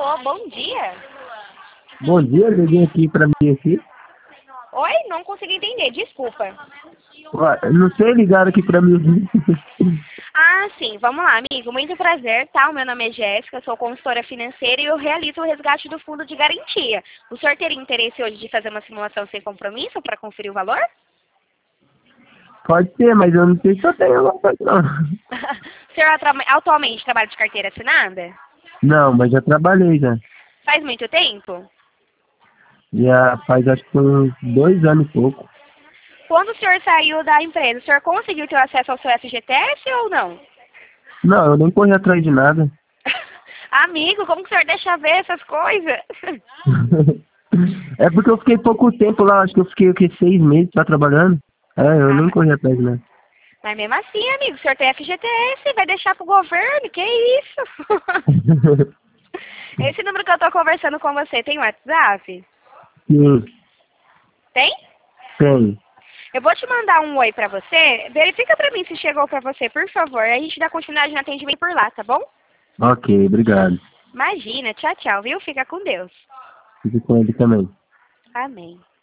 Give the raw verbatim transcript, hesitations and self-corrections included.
Alô, bom dia. Bom dia, liguei aqui pra mim aqui. Oi, não consegui entender, desculpa. Ué, não sei, ligaram aqui pra mim. Ah, sim, vamos lá, amigo. Muito prazer, tá? O meu nome é Jéssica, sou consultora financeira e eu realizo o resgate do fundo de garantia. O senhor teria interesse hoje de fazer uma simulação sem compromisso para conferir o valor? Pode ser, mas eu não sei se eu tenho alguma coisa, não. O senhor atra- atualmente trabalha de carteira assinada? Não, mas já trabalhei já. Faz muito tempo? Já faz acho que uns dois anos e pouco. Quando o senhor saiu da empresa, o senhor conseguiu ter acesso ao seu F G T S ou não? Não, eu nem corri atrás de nada. Amigo, como que o senhor deixa ver essas coisas? É porque eu fiquei pouco tempo lá, acho que eu fiquei o quê, seis meses só trabalhando. É, eu Ah, nem mas, corri atrás de nada. mas mesmo assim, amigo, o senhor tem F G T S, vai deixar pro governo, que isso? Esse número que eu tô conversando com você tem WhatsApp? Sim, Tem? tem. Eu vou te mandar um oi pra você. Verifica pra mim se chegou pra você, por favor. A gente dá continuidade no atendimento por lá, tá bom? Ok, obrigado. Imagina, tchau, tchau, viu? Fica com Deus. Fique com ele também. Amém.